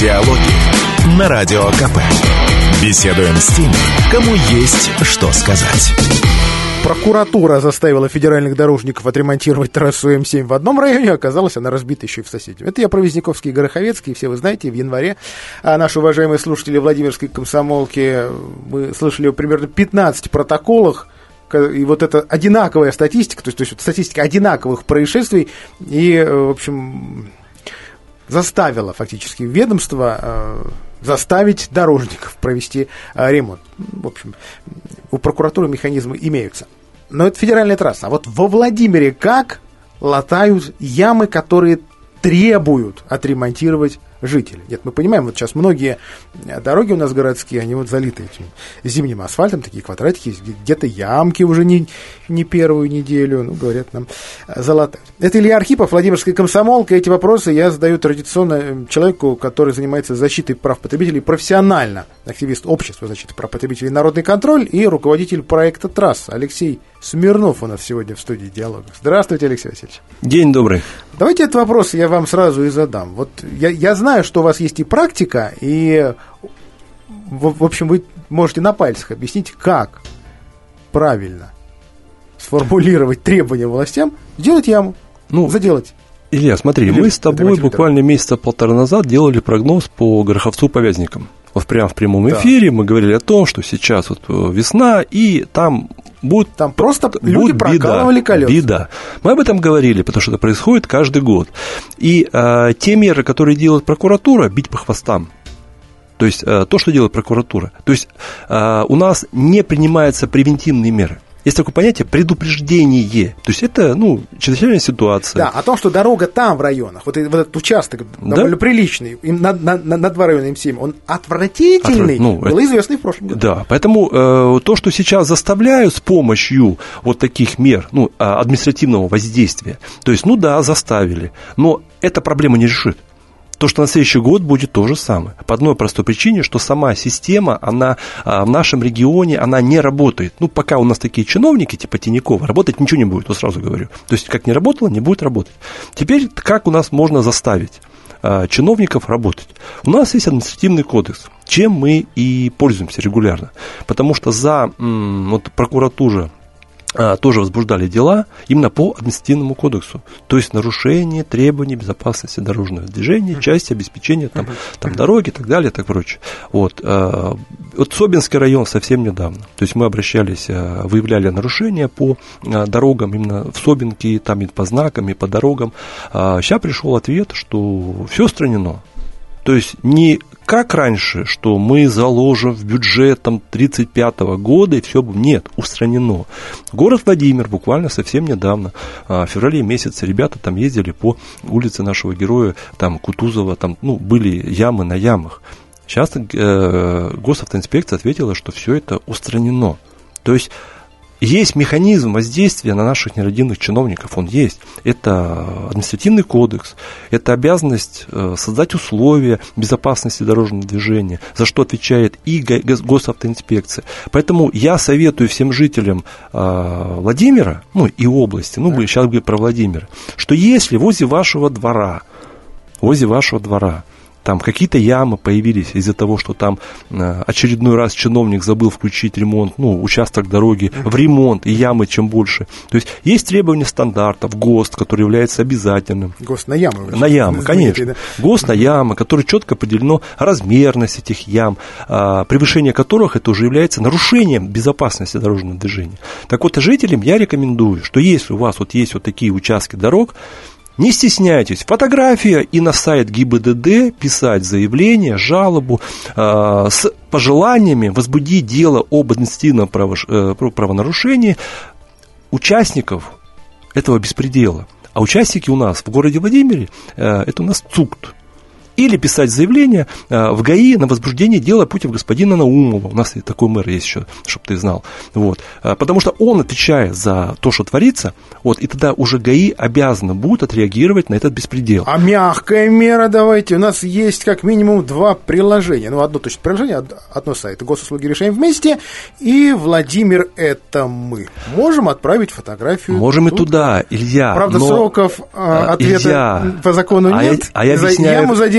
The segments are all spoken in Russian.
Диалоги на Радио КП. Беседуем с теми, кому есть что сказать. Прокуратура заставила федеральных дорожников отремонтировать трассу М7 в одном районе, оказалось, она разбита еще и в соседнем. Это я про Вязниковский и Гороховецкий, все вы знаете, в январе наши уважаемые слушатели Владимирской комсомолки, мы слышали о примерно 15 протоколах, и вот это одинаковая статистика, то есть статистика одинаковых происшествий, и, в общем, заставила фактически ведомство заставить дорожников провести ремонт. В общем, у прокуратуры механизмы имеются. Но это федеральная трасса. А вот во Владимире как латают ямы, которые требуют отремонтировать жители? Нет, мы понимаем, вот сейчас многие дороги у нас городские, они вот залиты этим зимним асфальтом, такие квадратики, где-то ямки уже не первую неделю, ну, говорят, нам залатают. Это Илья Архипов, Владимирская комсомолка. Эти вопросы я задаю традиционно человеку, который занимается защитой прав потребителей профессионально, активист общества защиты прав потребителей «Народный контроль» и руководитель проекта «Трасса» Алексей Смирнов у нас сегодня в студии «Диалогов». Здравствуйте, Алексей Васильевич. День добрый. Давайте этот вопрос я вам сразу и задам. Вот я знаю, что у вас есть и практика, и, в общем, вы можете на пальцах объяснить, как правильно сформулировать требования властям, сделать яму, заделать. Илья, смотри, мы с тобой буквально месяца полтора назад делали прогноз по Гороховцу по Вязникам. Вот прямо в прямом эфире мы говорили о том, что сейчас вот весна, и там будет... Там просто люди прокалывали колеса. Беда. Мы об этом говорили, потому что это происходит каждый год. И те меры, которые делает прокуратура, бить по хвостам. То есть то, что делает прокуратура. То есть у нас не принимаются превентивные меры. Есть такое понятие предупреждение. То есть это, чрезвычайная ситуация. Да, о том, что дорога там в районах, вот этот участок довольно приличный, на два района М7, он отвратительный, было известно и в прошлом году. Да, поэтому то, что сейчас заставляют с помощью вот таких мер, административного воздействия, то есть, заставили, но эта проблема не решит. То, что на следующий год будет то же самое. По одной простой причине, что сама система, она в нашем регионе, она не работает. Пока у нас такие чиновники, типа Тинякова, работать ничего не будет, сразу говорю. То есть, как не работало, не будет работать. Теперь, как у нас можно заставить чиновников работать? У нас есть административный кодекс, чем мы и пользуемся регулярно. Потому что за прокуратура тоже возбуждали дела именно по административному кодексу, то есть нарушение требований безопасности дорожного движения, части обеспечения там дороги и так далее, и так прочее. Вот Собинский район совсем недавно, то есть мы обращались, выявляли нарушения по дорогам именно в Собинке, там и по знакам, и по дорогам. Сейчас пришел ответ, что все устранено. То есть не как раньше, что мы заложим в бюджет 1935 года и все, нет, устранено. Город Владимир буквально совсем недавно, в феврале месяце, ребята там ездили по улице нашего героя, там Кутузова, там были ямы на ямах. Сейчас госавтоинспекция ответила, что все это устранено. То есть есть механизм воздействия на наших нерадивых чиновников, он есть. Это административный кодекс, это обязанность создать условия безопасности дорожного движения, за что отвечает и госавтоинспекция. Поэтому я советую всем жителям Владимира, и области, мы сейчас говорим про Владимир, что если возле вашего двора там какие-то ямы появились из-за того, что там очередной раз чиновник забыл включить ремонт, участок дороги в ремонт, и ямы чем больше. То есть требования стандартов, ГОСТ, который является обязательным. ГОСТ на ямы. На ямы, конечно. ГОСТ на ямы, который четко определено размерность этих ям, превышение которых это уже является нарушением безопасности дорожного движения. Так вот, жителям я рекомендую, что если у вас есть такие участки дорог, не стесняйтесь, фотография и на сайт ГИБДД писать заявление, жалобу с пожеланиями возбудить дело об административном правонарушении участников этого беспредела. А участники у нас в городе Владимире, это у нас ЦУКТ. Или писать заявление в ГАИ на возбуждение дела против господина Наумова. У нас и такой мэр есть еще, чтобы ты знал. Потому что он отвечает за то, что творится, и тогда уже ГАИ обязаны будут отреагировать на этот беспредел. А мягкая мера давайте. У нас есть как минимум 2 приложения. Одно точно приложение, одно сайт. Госуслуги решаем вместе. И Владимир — это мы. Можем отправить фотографию. Можем и туда, Илья. Правда, сроков ответа по закону нет. Я объясняю. Яму заделать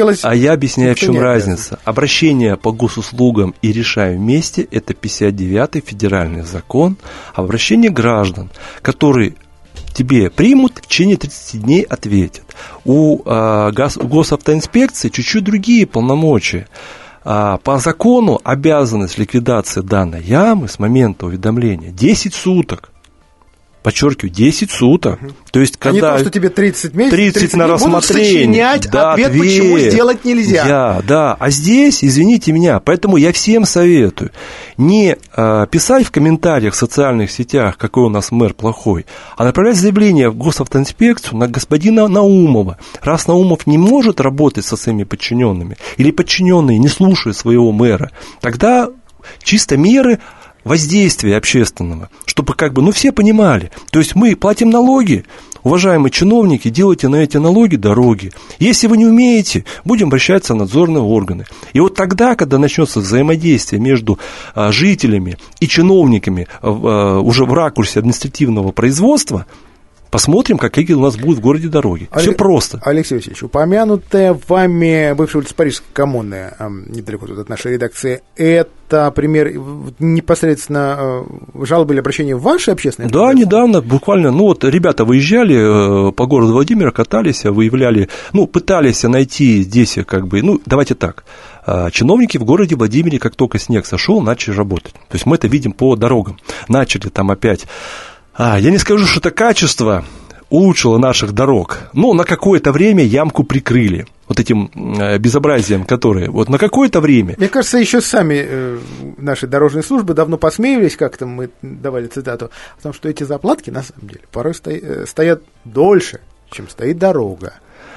делать... А я объясняю, в чем разница. Обращение по госуслугам и решаем вместе – это 59-й федеральный закон об обращении граждан, который тебе примут, в течение 30 дней ответят. У госавтоинспекции чуть-чуть другие полномочия. По закону обязанность ликвидации данной ямы с момента уведомления 10 суток. Подчеркиваю, 10 суток. То есть, когда... А не то, что тебе 30 месяцев, 30 на рассмотрение. Сочинять ответ, почему сделать нельзя. Да. А здесь, извините меня, поэтому я всем советую не писать в комментариях в социальных сетях, какой у нас мэр плохой, а направлять заявление в госавтоинспекцию на господина Наумова. Раз Наумов не может работать со своими подчиненными, или подчиненные не слушают своего мэра, тогда чисто меры воздействия общественного, чтобы все понимали. То есть мы платим налоги, уважаемые чиновники, делайте на эти налоги дороги. Если вы не умеете, будем обращаться в надзорные органы. И вот тогда, когда начнется взаимодействие между жителями и чиновниками уже в ракурсе административного производства, посмотрим, какие у нас будут в городе дороги. Все просто. Алексей Васильевич, упомянутая вами бывшая улица Парижской коммуны, недалеко тут от нашей редакции, это пример непосредственно жалобы или обращения в ваши общественные организации? Да, недавно, буквально, ребята выезжали по городу Владимира, катались, выявляли, пытались найти здесь, давайте так. Чиновники в городе Владимире, как только снег сошел, начали работать. То есть мы это видим по дорогам. Начали там опять... Я не скажу, что это качество улучшило наших дорог, но на какое-то время ямку прикрыли. Вот этим безобразием, которое на какое-то время... Мне кажется, еще сами наши дорожные службы давно посмеивались, как-то мы давали цитату, о том, что эти заплатки, на самом деле, порой стоят дольше, чем стоит дорога.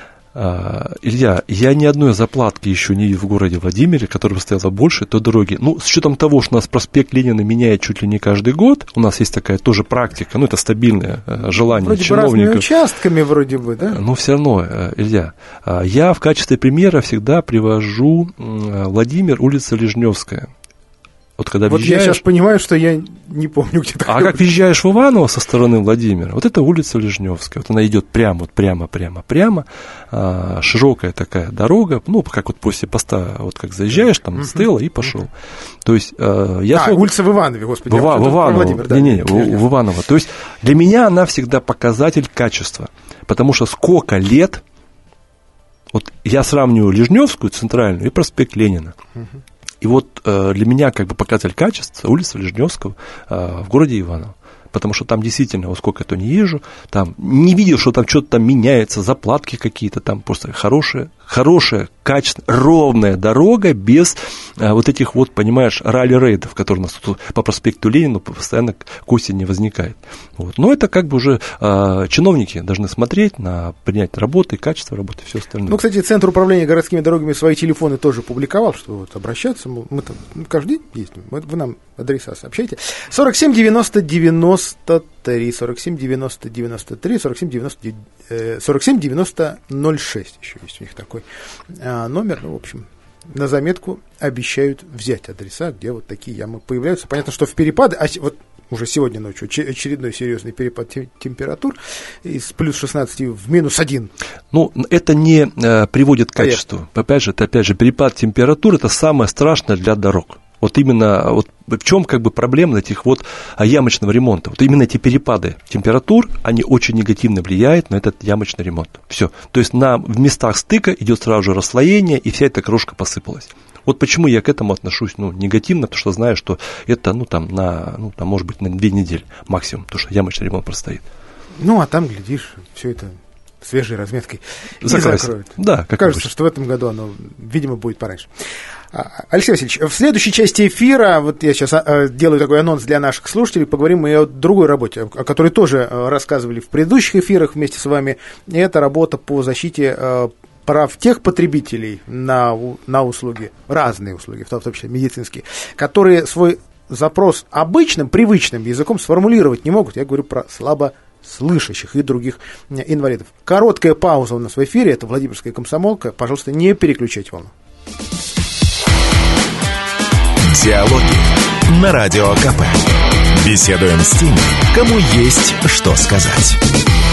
Илья, я ни одной заплатки еще не видел в городе Владимире, которая бы стояла больше той дороги. С учетом того, что у нас проспект Ленина меняет чуть ли не каждый год, у нас есть такая тоже практика, это стабильное желание вроде чиновников. Вроде бы разными участками вроде бы, да? Но все равно, Илья, я в качестве примера всегда привожу Владимир, улица Лежневская. Когда въезжаешь... я сейчас понимаю, что я не помню, где такое. А как въезжаешь в Иваново со стороны Владимира, это улица Лежневская. Она идет прямо, широкая такая дорога, как после поста, как заезжаешь, там стела и пошел. То есть, улица в Иванове, господи. В Иваново, в Иваново. То есть, для меня она всегда показатель качества, потому что сколько лет, я сравниваю Лежневскую, центральную, и проспект Ленина. И для меня показатель качества улица Лежневского в городе Иваново. Потому что там действительно, сколько я то не езжу, там не видел, что там что-то там меняется, заплатки какие-то, там просто хорошая, качественная, ровная дорога без этих понимаешь, ралли-рейдов, которые у нас тут по проспекту Ленина постоянно к осени возникает. Но это уже чиновники должны смотреть на принятие работы, качество работы и все остальное. Кстати, Центр управления городскими дорогами свои телефоны тоже публиковал, что обращаться, мы там каждый день ездим, вы нам адреса сообщайте. 47 90 93, 47 90 93, 47 90 06, еще есть у них такой номер, в общем, на заметку обещают взять адреса, где такие ямы появляются. Понятно, что в перепады, уже сегодня ночью очередной серьезный перепад температур из плюс 16 в минус 1. Это не приводит к качеству. Опять же, перепад температур – это самое страшное для дорог. Именно в чем проблема этих ямочного ремонта. Именно эти перепады температур, они очень негативно влияют на этот ямочный ремонт. Все. То есть в местах стыка идет сразу же расслоение, и вся эта крошка посыпалась. Почему я к этому отношусь негативно, потому что знаю, что это может быть на 2 недели максимум, потому что ямочный ремонт простоит. А там, глядишь, все это свежей разметкой закроют. Да, как кажется, что в этом году оно, видимо, будет пораньше. Алексей Васильевич, в следующей части эфира, я сейчас делаю такой анонс для наших слушателей, поговорим мы о другой работе, о которой тоже рассказывали в предыдущих эфирах вместе с вами. Это работа по защите прав тех потребителей на услуги, разные услуги, в том числе медицинские, которые свой запрос обычным, привычным языком сформулировать не могут. Я говорю про слабослышащих и других инвалидов. Короткая пауза у нас в эфире, это Владимирская комсомолка. Пожалуйста, не переключайте волну. Диалоги на Радио КП. Беседуем с теми, кому есть что сказать.